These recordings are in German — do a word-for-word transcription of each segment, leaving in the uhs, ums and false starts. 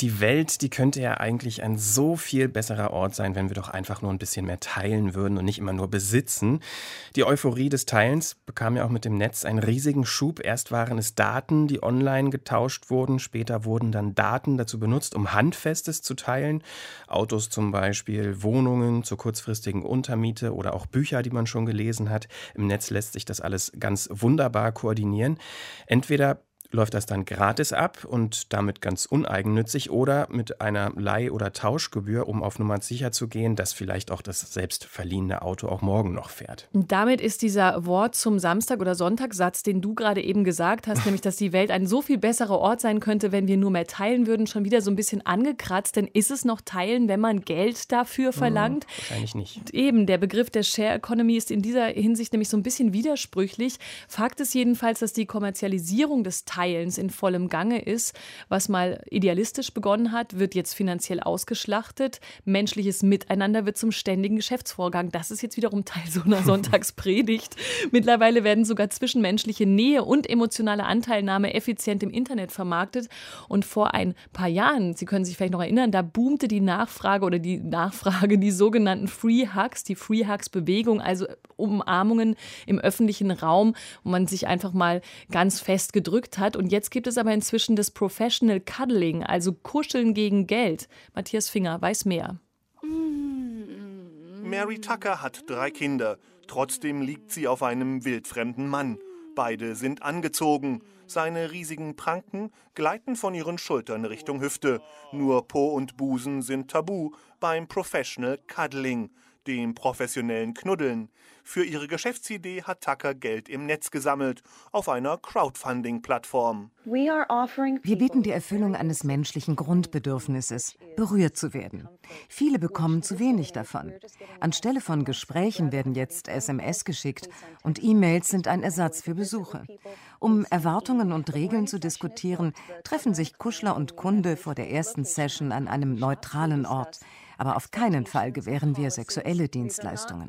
Die Welt, die könnte ja eigentlich ein so viel besserer Ort sein, wenn wir doch einfach nur ein bisschen mehr teilen würden und nicht immer nur besitzen. Die Euphorie des Teilens bekam ja auch mit dem Netz einen riesigen Schub. Erst waren es Daten, die online getauscht wurden. Später wurden dann Daten dazu benutzt, um Handfestes zu teilen. Autos zum Beispiel, Wohnungen zur kurzfristigen Untermiete oder auch Bücher, die man schon gelesen hat. Im Netz lässt sich das alles ganz wunderbar koordinieren. Entweder läuft das dann gratis ab und damit ganz uneigennützig oder mit einer Leih- oder Tauschgebühr, um auf Nummer sicher zu gehen, dass vielleicht auch das selbst verliehene Auto auch morgen noch fährt. Und damit ist dieser Wort zum Samstag- oder Sonntagssatz, den du gerade eben gesagt hast, nämlich, dass die Welt ein so viel besserer Ort sein könnte, wenn wir nur mehr teilen würden, schon wieder so ein bisschen angekratzt. Denn ist es noch Teilen, wenn man Geld dafür verlangt? Hm, wahrscheinlich nicht. Und eben, der Begriff der Share Economy ist in dieser Hinsicht nämlich so ein bisschen widersprüchlich. Fakt ist jedenfalls, dass die Kommerzialisierung des Teilens in vollem Gange ist. Was mal idealistisch begonnen hat, wird jetzt finanziell ausgeschlachtet. Menschliches Miteinander wird zum ständigen Geschäftsvorgang. Das ist jetzt wiederum Teil so einer Sonntagspredigt. Mittlerweile werden sogar zwischenmenschliche Nähe und emotionale Anteilnahme effizient im Internet vermarktet. Und vor ein paar Jahren, Sie können sich vielleicht noch erinnern, da boomte die Nachfrage oder die Nachfrage, die sogenannten Free Hugs, die Free Hugs-Bewegung, also Umarmungen im öffentlichen Raum, wo man sich einfach mal ganz fest gedrückt hat. Und jetzt gibt es aber inzwischen das Professional Cuddling, also Kuscheln gegen Geld. Matthias Finger weiß mehr. Mary Tucker hat drei Kinder. Trotzdem liegt sie auf einem wildfremden Mann. Beide sind angezogen. Seine riesigen Pranken gleiten von ihren Schultern Richtung Hüfte. Nur Po und Busen sind tabu beim Professional Cuddling, dem professionellen Knuddeln. Für ihre Geschäftsidee hat Tucker Geld im Netz gesammelt, auf einer Crowdfunding-Plattform. Wir bieten die Erfüllung eines menschlichen Grundbedürfnisses, berührt zu werden. Viele bekommen zu wenig davon. Anstelle von Gesprächen werden jetzt S M S geschickt und E-Mails sind ein Ersatz für Besuche. Um Erwartungen und Regeln zu diskutieren, treffen sich Kuschler und Kunde vor der ersten Session an einem neutralen Ort. Aber auf keinen Fall gewähren wir sexuelle Dienstleistungen.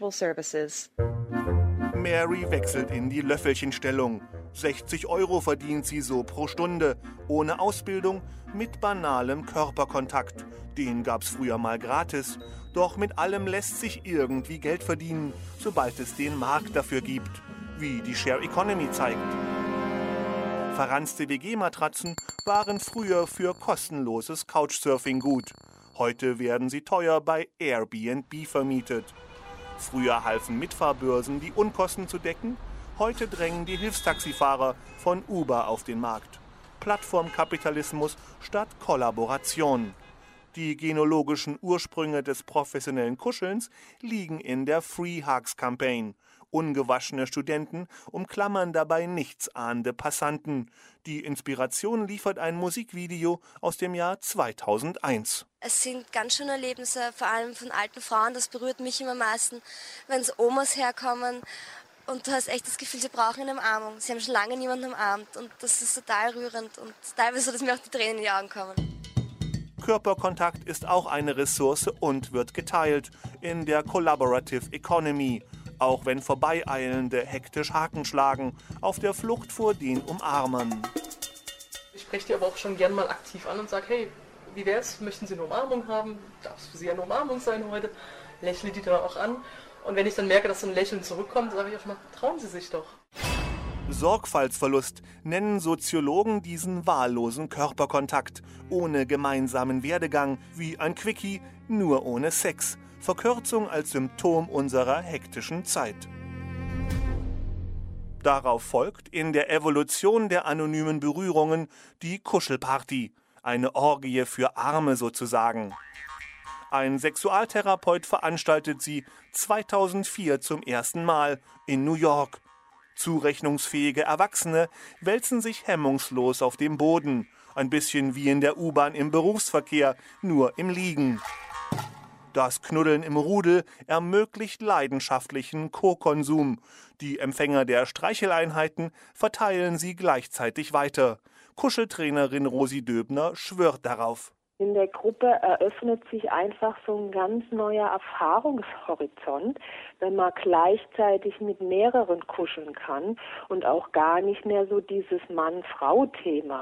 Mary wechselt in die Löffelchenstellung. sechzig Euro verdient sie so pro Stunde. Ohne Ausbildung, mit banalem Körperkontakt. Den gab's früher mal gratis. Doch mit allem lässt sich irgendwie Geld verdienen, sobald es den Markt dafür gibt. Wie die Share Economy zeigt. Verranzte W G-Matratzen waren früher für kostenloses Couchsurfing gut. Heute werden sie teuer bei Airbnb vermietet. Früher halfen Mitfahrbörsen, die Unkosten zu decken. Heute drängen die Hilfstaxifahrer von Uber auf den Markt. Plattformkapitalismus statt Kollaboration. Die genealogischen Ursprünge des professionellen Kuschelns liegen in der Free Hugs Campaign. Ungewaschene Studenten umklammern dabei nichtsahnende Passanten. Die Inspiration liefert ein Musikvideo aus dem Jahr zweitausendeins. Es sind ganz schöne Erlebnisse, vor allem von alten Frauen. Das berührt mich immer am meisten, wenn so Omas herkommen und du hast echt das Gefühl, sie brauchen eine Umarmung. Sie haben schon lange niemanden umarmt und das ist total rührend und teilweise so, dass mir auch die Tränen in die Augen kommen. Körperkontakt ist auch eine Ressource und wird geteilt in der Collaborative Economy. Auch wenn Vorbeieilende hektisch Haken schlagen, auf der Flucht vor den Umarmern. Ich spreche die aber auch schon gern mal aktiv an und sage, hey, wie wär's, möchten Sie eine Umarmung haben? Darf es für Sie eine Umarmung sein heute? Lächle die dann auch an. Und wenn ich dann merke, dass so ein Lächeln zurückkommt, sage ich auch mal, trauen Sie sich doch. Sorgfaltsverlust nennen Soziologen diesen wahllosen Körperkontakt, ohne gemeinsamen Werdegang, wie ein Quickie, nur ohne Sex. Verkürzung als Symptom unserer hektischen Zeit. Darauf folgt in der Evolution der anonymen Berührungen die Kuschelparty, eine Orgie für Arme sozusagen. Ein Sexualtherapeut veranstaltet sie zweitausendvier zum ersten Mal in New York. Zurechnungsfähige Erwachsene wälzen sich hemmungslos auf dem Boden, ein bisschen wie in der U-Bahn im Berufsverkehr, nur im Liegen. Das Knuddeln im Rudel ermöglicht leidenschaftlichen Co-Konsum. Die Empfänger der Streicheleinheiten verteilen sie gleichzeitig weiter. Kuscheltrainerin Rosi Döbner schwört darauf. In der Gruppe eröffnet sich einfach so ein ganz neuer Erfahrungshorizont, wenn man gleichzeitig mit mehreren kuscheln kann und auch gar nicht mehr so dieses Mann-Frau-Thema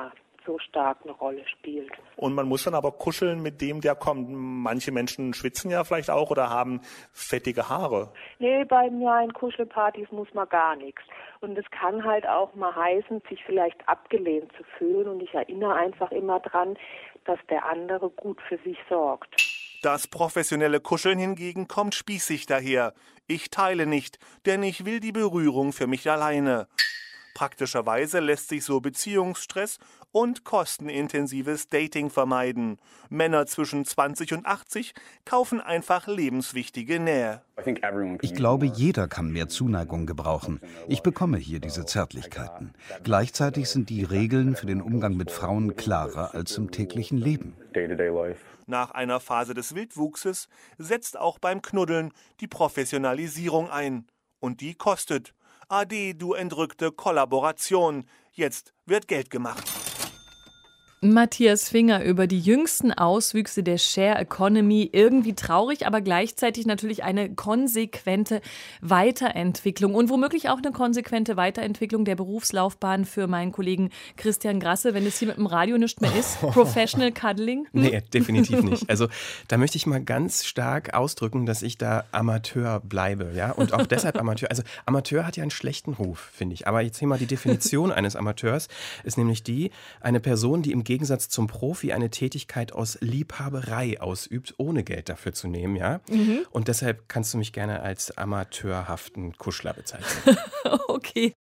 so stark eine Rolle spielt. Und man muss dann aber kuscheln mit dem, der kommt. Manche Menschen schwitzen ja vielleicht auch oder haben fettige Haare. Nee, bei mir in Kuschelpartys muss man gar nichts. Und es kann halt auch mal heißen, sich vielleicht abgelehnt zu fühlen. Und ich erinnere einfach immer dran, dass der andere gut für sich sorgt. Das professionelle Kuscheln hingegen kommt spießig daher. Ich teile nicht, denn ich will die Berührung für mich alleine. Praktischerweise lässt sich so Beziehungsstress und kostenintensives Dating vermeiden. Männer zwischen zwanzig und achtzig kaufen einfach lebenswichtige Nähe. Ich glaube, jeder kann mehr Zuneigung gebrauchen. Ich bekomme hier diese Zärtlichkeiten. Gleichzeitig sind die Regeln für den Umgang mit Frauen klarer als im täglichen Leben. Nach einer Phase des Wildwuchses setzt auch beim Knuddeln die Professionalisierung ein. Und die kostet. Ade, du entrückte Kollaboration. Jetzt wird Geld gemacht. Matthias Finger über die jüngsten Auswüchse der Share Economy. Irgendwie traurig, aber gleichzeitig natürlich eine konsequente Weiterentwicklung und womöglich auch eine konsequente Weiterentwicklung der Berufslaufbahn für meinen Kollegen Christian Grasse, wenn es hier mit dem Radio nicht mehr ist. Professional Cuddling? Hm? Nee, definitiv nicht. Also da möchte ich mal ganz stark ausdrücken, dass ich da Amateur bleibe. Ja? Und auch deshalb Amateur. Also Amateur hat ja einen schlechten Ruf, finde ich. Aber jetzt hier mal die Definition eines Amateurs ist nämlich die, eine Person, die im Gegensatz zum Profi eine Tätigkeit aus Liebhaberei ausübt, ohne Geld dafür zu nehmen, ja. Mhm. Und deshalb kannst du mich gerne als amateurhaften Kuschler bezeichnen. Okay.